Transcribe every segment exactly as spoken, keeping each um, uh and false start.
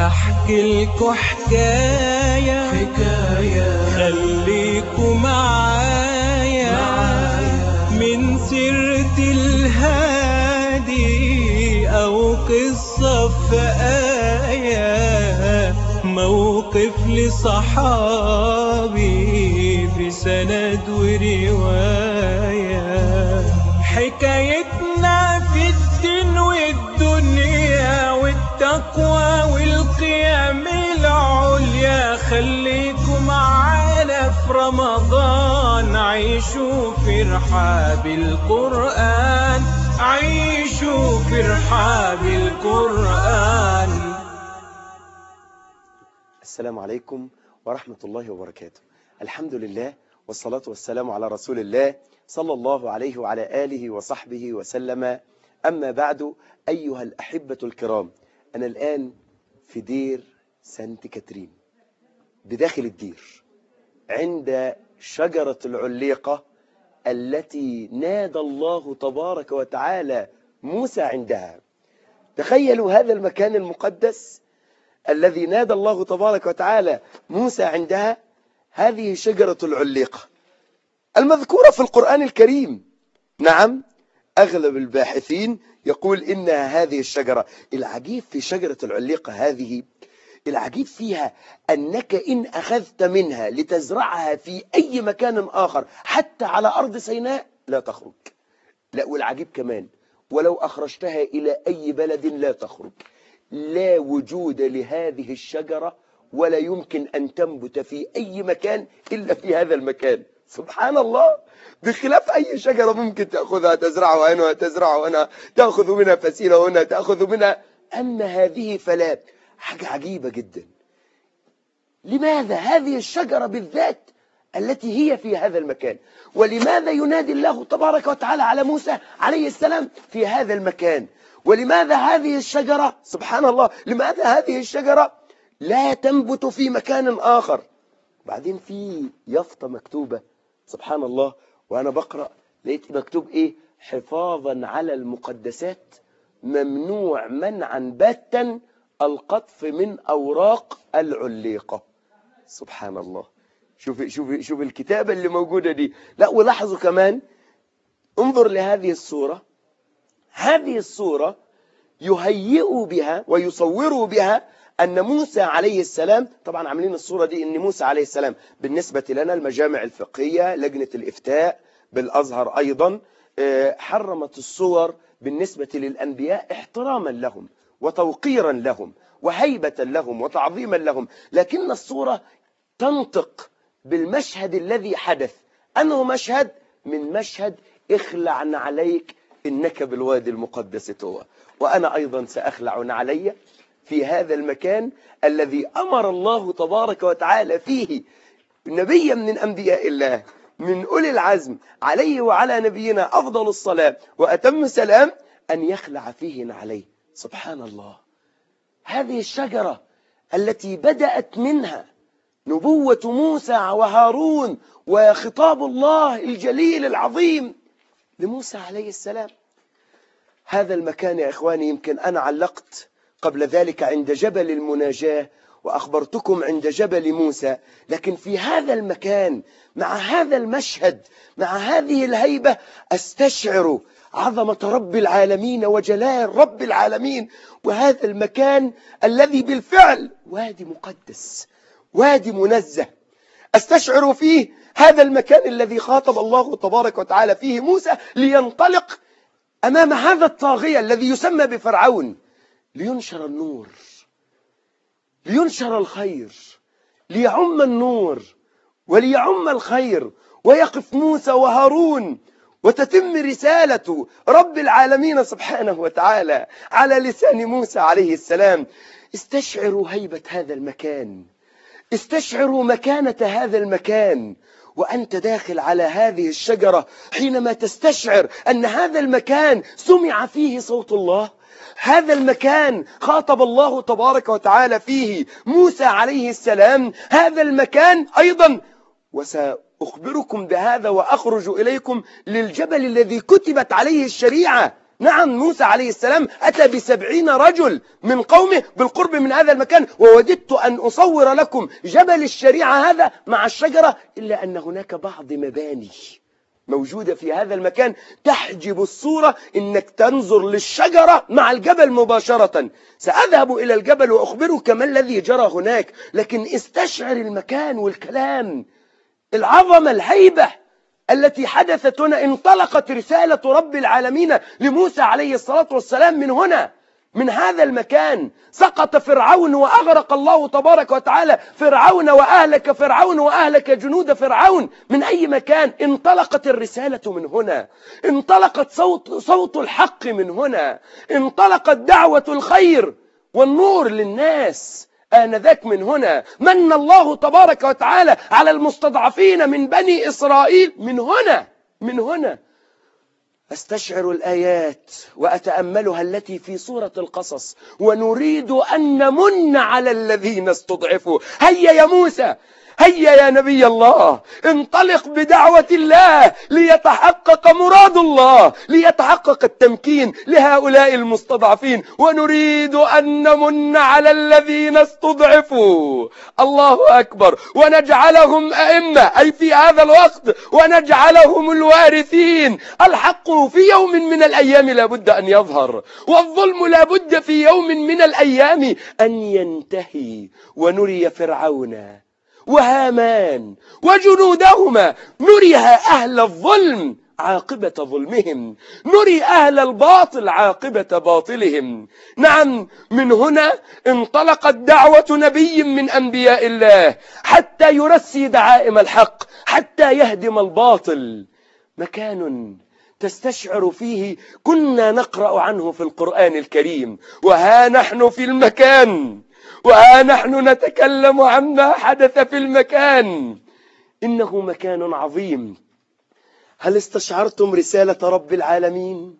هحكي لكم حكاية حكاية خليكوا معايا, معايا من سيرة الهادي أو قصة في آية, موقف لصحابي بسند ورواية. حكايتنا في الدين والدنيا والتقوى والقيام العليا, خليكوا معانا في رمضان, عيشوا في رحاب القرآن, عيشوا في رحاب القرآن. السلام عليكم ورحمة الله وبركاته. الحمد لله والصلاة والسلام على رسول الله صلى الله عليه وعلى آله وصحبه وسلم. أما بعد, أيها الأحبة الكرام, أنا الآن في دير سانت كاترين بداخل الدير, عند شجرة العليقة التي نادى الله تبارك وتعالى موسى عندها. تخيلوا هذا المكان المقدس الذي نادى الله تبارك وتعالى موسى عندها, هذه شجرة العليقة المذكورة في القرآن الكريم. نعم, أغلب الباحثين يقول إنها هذه الشجرة. العجيب في شجرة العليقة هذه, العجيب فيها أنك إن أخذت منها لتزرعها في أي مكان آخر حتى على أرض سيناء لا تخرج. لا, والعجيب كمان ولو أخرجتها إلى أي بلد لا تخرج. لا وجود لهذه الشجرة ولا يمكن أن تنبت في أي مكان إلا في هذا المكان. سبحان الله, بخلاف أي شجرة ممكن تأخذها تزرعها هنا وتزرعها هنا, تأخذ منها فسيلة هنا تأخذ منها, أما هذه فلا. حاجة عجيبة جدا. لماذا هذه الشجرة بالذات التي هي في هذا المكان؟ ولماذا ينادي الله تبارك وتعالى على موسى عليه السلام في هذا المكان؟ ولماذا هذه الشجرة, سبحان الله, لماذا هذه الشجرة لا تنبت في مكان آخر؟ بعدين في يافطة مكتوبة, سبحان الله, وأنا بقرأ لقيت مكتوب إيه؟ حفاظا على المقدسات ممنوع منعا باتا القطف من أوراق العليقة. سبحان الله, شوف شوف شوف الكتابة اللي موجودة دي. لا, ولاحظوا كمان, انظر لهذه الصورة. هذه الصورة يهيئوا بها ويصوروا بها أن موسى عليه السلام, طبعا عاملين الصورة دي أن موسى عليه السلام بالنسبة لنا المجامع الفقهية, لجنة الإفتاء بالأزهر أيضا حرمت الصور بالنسبة للأنبياء احتراما لهم وتوقيرا لهم وهيبة لهم وتعظيما لهم, لكن الصورة تنطق بالمشهد الذي حدث. أنه مشهد من مشهد اخلع عليك إنك بالوادي المقدس طوى, وأنا أيضا سأخلع علي في هذا المكان الذي أمر الله تبارك وتعالى فيه نبيا من أنبياء الله من أولي العزم عليه وعلى نبينا أفضل الصلاة وأتم السلام أن يخلع فيه نعليه. سبحان الله, هذه الشجرة التي بدأت منها نبوة موسى وهارون وخطاب الله الجليل العظيم لموسى عليه السلام. هذا المكان يا إخواني, يمكن أنا علقت قبل ذلك عند جبل المناجاة وأخبرتكم عند جبل موسى, لكن في هذا المكان مع هذا المشهد مع هذه الهيبة أستشعر عظمة رب العالمين وجلال رب العالمين. وهذا المكان الذي بالفعل وادي مقدس, وادي منزه, أستشعر فيه هذا المكان الذي خاطب الله تبارك وتعالى فيه موسى لينطلق أمام هذا الطاغية الذي يسمى بفرعون, لينشر النور, لينشر الخير, ليعم النور وليعم الخير, ويقف موسى وهارون وتتم رسالة رب العالمين سبحانه وتعالى على لسان موسى عليه السلام. استشعروا هيبة هذا المكان, استشعروا مكانة هذا المكان وأنت داخل على هذه الشجرة, حينما تستشعر أن هذا المكان سمع فيه صوت الله, هذا المكان خاطب الله تبارك وتعالى فيه موسى عليه السلام, هذا المكان أيضا, وسأخبركم بهذا وأخرج إليكم للجبل الذي كتبت عليه الشريعة. نعم موسى عليه السلام أتى بسبعين رجل من قومه بالقرب من هذا المكان، ووددت أن أصور لكم جبل الشريعة هذا مع الشجرة، إلا أن هناك بعض مباني موجودة في هذا المكان تحجب الصورة إنك تنظر للشجرة مع الجبل مباشرة. سأذهب إلى الجبل وأخبرك ما الذي جرى هناك، لكن استشعر المكان والكلام، العظمة، الهيبة التي حدثت هنا. انطلقت رسالة رب العالمين لموسى عليه الصلاة والسلام من هنا، من هذا المكان. سقط فرعون وأغرق الله تبارك وتعالى فرعون وأهلك فرعون وأهلك جنود فرعون. من أي مكان؟ انطلقت الرسالة من هنا، انطلقت صوت, صوت الحق من هنا، انطلقت دعوة الخير والنور للناس آنذاك من هنا. من الله تبارك وتعالى على المستضعفين من بني إسرائيل من هنا، من هنا. أستشعر الآيات وأتأملها التي في سورة القصص. ونريد أن نمن على الذين استضعفوا. هيا يا موسى، هيا يا نبي الله، انطلق بدعوة الله ليتحقق مراد الله، ليتحقق التمكين لهؤلاء المستضعفين. ونريد أن نمن على الذين استضعفوا. الله أكبر. ونجعلهم أئمة، أي في هذا الوقت، ونجعلهم الوارثين. الحق في يوم من الأيام لابد أن يظهر، والظلم لابد في يوم من الأيام أن ينتهي. ونري فرعون وهامان وجنودهما، نريها أهل الظلم عاقبة ظلمهم، نري أهل الباطل عاقبة باطلهم. نعم، من هنا انطلقت دعوة نبي من أنبياء الله حتى يرسي دعائم الحق، حتى يهدم الباطل. مكان تستشعر فيه كنا نقرأ عنه في القرآن الكريم، وها نحن في المكان، وها نحن نتكلم عما حدث في المكان. إنه مكان عظيم. هل استشعرتم رسالة رب العالمين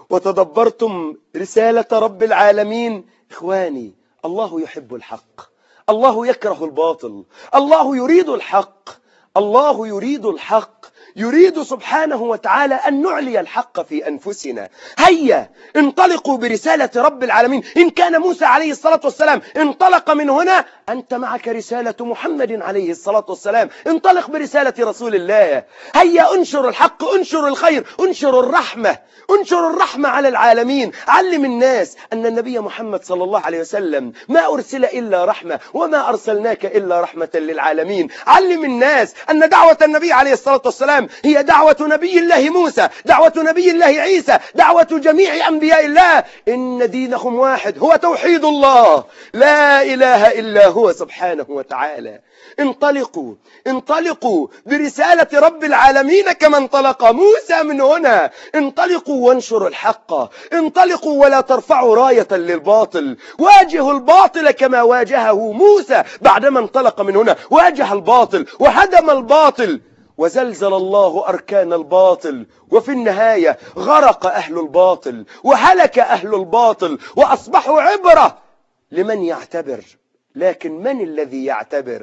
وتدبرتم رسالة رب العالمين؟ إخواني، الله يحب الحق، الله يكره الباطل، الله يريد الحق، الله يريد الحق، يريد سبحانه وتعالى أن نعلي الحق في أنفسنا. هيا انطلقوا برسالة رب العالمين. إن كان موسى عليه الصلاة والسلام انطلق من هنا، أنت معك رسالة محمد عليه الصلاة والسلام. انطلق برسالة رسول الله. هيا انشر الحق، انشر الخير، انشر الرحمة، انشر الرحمة على العالمين. علم الناس أن النبي محمد صلى الله عليه وسلم ما أرسل إلا رحمة، وما أرسلناك إلا رحمة للعالمين. علم الناس أن دعوة النبي عليه الصلاة والسلام هي دعوة نبي الله موسى، دعوة نبي الله عيسى، دعوة جميع أنبياء الله. إن دينهم واحد، هو توحيد الله، لا إله إلا هو سبحانه وتعالى. انطلقوا انطلقوا برسالة رب العالمين كما انطلق موسى من هنا. انطلقوا وانشروا الحق، انطلقوا ولا ترفعوا راية للباطل. واجهوا الباطل كما واجهه موسى بعدما انطلق من هنا. واجه الباطل وهدم الباطل، وزلزل الله أركان الباطل، وفي النهاية غرق أهل الباطل وهلك أهل الباطل وأصبحوا عبرة لمن يعتبر. لكن من الذي يعتبر؟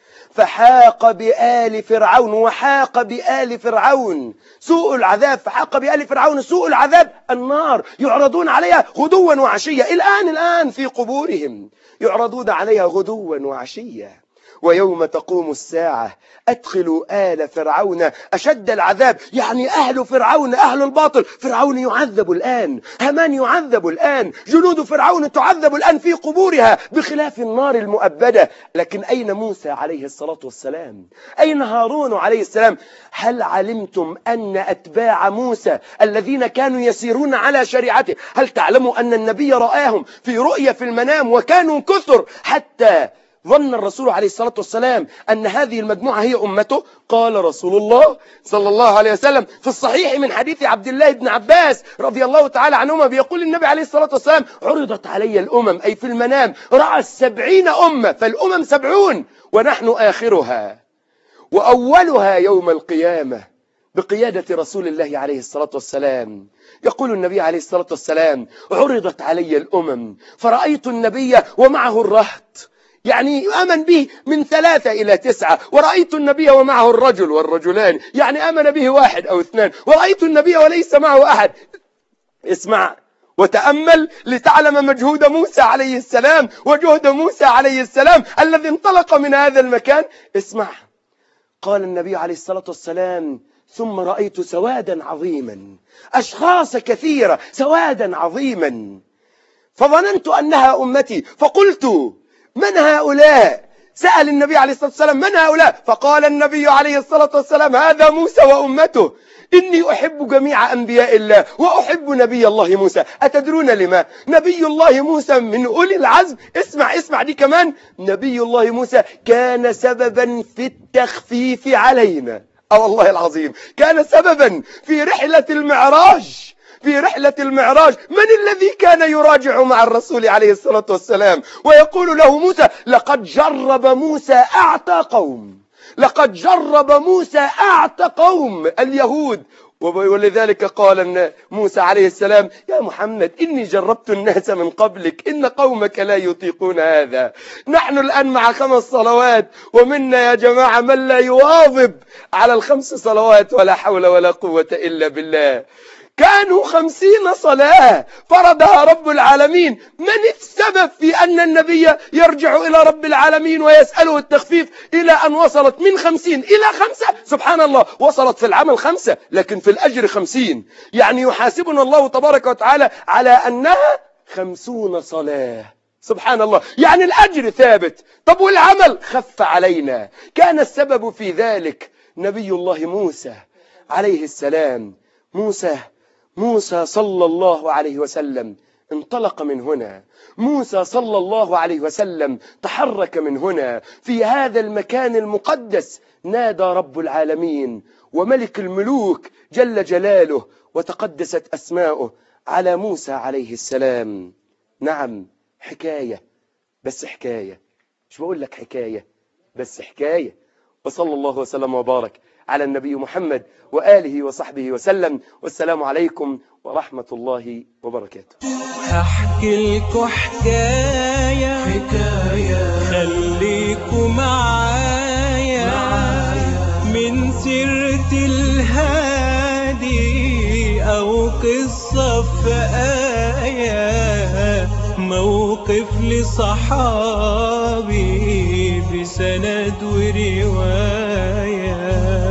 فحاق بآل فرعون وحاق بآل فرعون سوء العذاب. فحاق بآل فرعون سوء العذاب، النار يعرضون عليها غدوا وعشية. الآن الآن في قبورهم يعرضون عليها غدوا وعشية. ويوم تقوم الساعة أدخلوا آل فرعون أشد العذاب. يعني أهل فرعون، أهل الباطل، فرعون يعذب الآن، هامان يعذب الآن، جنود فرعون تعذب الآن في قبورها بخلاف النار المؤبدة. لكن أين موسى عليه الصلاة والسلام؟ أين هارون عليه السلام؟ هل علمتم أن أتباع موسى الذين كانوا يسيرون على شريعته، هل تعلموا أن النبي رآهم في رؤية في المنام وكانوا كثر حتى ظن الرسول عليه الصلاة والسلام أن هذه المجموعة هي أمته؟ قال رسول الله صلى الله عليه وسلم في الصحيح من حديث عبد الله بن عباس رضي الله تعالى عنهما، بيقول النبي عليه الصلاة والسلام: عرضت علي الأمم، أي في المنام رأى السبعين أمة، فالأمم سبعون ونحن آخرها وأولها يوم القيامة بقيادة رسول الله عليه الصلاة والسلام. يقول النبي عليه الصلاة والسلام: عرضت علي الأمم فرأيت النبي ومعه الرهط، يعني آمن به من ثلاثة إلى تسعة، ورأيت النبي ومعه الرجل والرجلان، يعني آمن به واحد أو اثنان، ورأيت النبي وليس معه أحد. اسمع وتأمل لتعلم مجهود موسى عليه السلام وجهد موسى عليه السلام الذي انطلق من هذا المكان. اسمع، قال النبي عليه الصلاة والسلام: ثم رأيت سوادا عظيما، أشخاص كثيرة، سوادا عظيما، فظننت أنها أمتي، فقلت: من هؤلاء؟ سأل النبي عليه الصلاة والسلام: من هؤلاء؟ فقال النبي عليه الصلاة والسلام: هذا موسى وأمته، إني أحب جميع أنبياء الله وأحب نبي الله موسى. أتدرون لما؟ نبي الله موسى من أولي العزم. اسمع اسمع دي كمان، نبي الله موسى كان سببا في التخفيف علينا. أه والله العظيم، كان سببا في رحلة المعراج. في رحلة المعراج من الذي كان يراجع مع الرسول عليه الصلاة والسلام ويقول له موسى: لقد جرب موسى أعتى قوم، لقد جرب موسى أعتى قوم اليهود. ولذلك قال موسى عليه السلام: يا محمد إني جربت الناس من قبلك إن قومك لا يطيقون هذا. نحن الآن مع خمس صلوات، ومنا يا جماعة من لا يواظب على الخمس صلوات ولا حول ولا قوة إلا بالله. كانوا خمسين صلاة فرضها رب العالمين. من السبب في أن النبي يرجع إلى رب العالمين ويسأله التخفيف إلى أن وصلت من خمسين إلى خمسة؟ سبحان الله، وصلت في العمل خمسة لكن في الأجر خمسين. يعني يحاسبنا الله تبارك وتعالى على أنها خمسون صلاة. سبحان الله، يعني الأجر ثابت. طب والعمل خف علينا. كان السبب في ذلك نبي الله موسى عليه السلام. موسى موسى صلى الله عليه وسلم انطلق من هنا. موسى صلى الله عليه وسلم تحرك من هنا. في هذا المكان المقدس نادى رب العالمين وملك الملوك جل جلاله وتقدست أسماؤه على موسى عليه السلام. نعم، حكاية، بس حكاية، مش بقول لك حكاية بس حكاية. وصلى الله وسلم وبارك على النبي محمد وآله وصحبه وسلم، والسلام عليكم ورحمة الله وبركاته. هحكي لكم حكاية حكاية خليكم معايا, معايا من سيرة الهادي أو قصة في آية، موقف لصحابي بسند ورواية.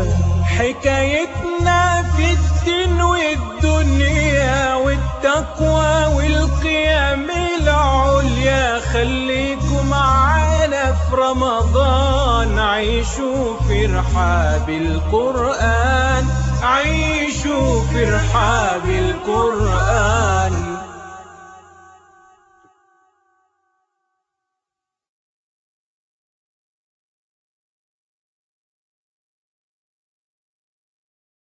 حكايتنا في الدين والدنيا والتقوى والقيام العليا. خليكم معانا في رمضان، عيشوا في رحاب القرآن، عيشوا في رحاب القرآن.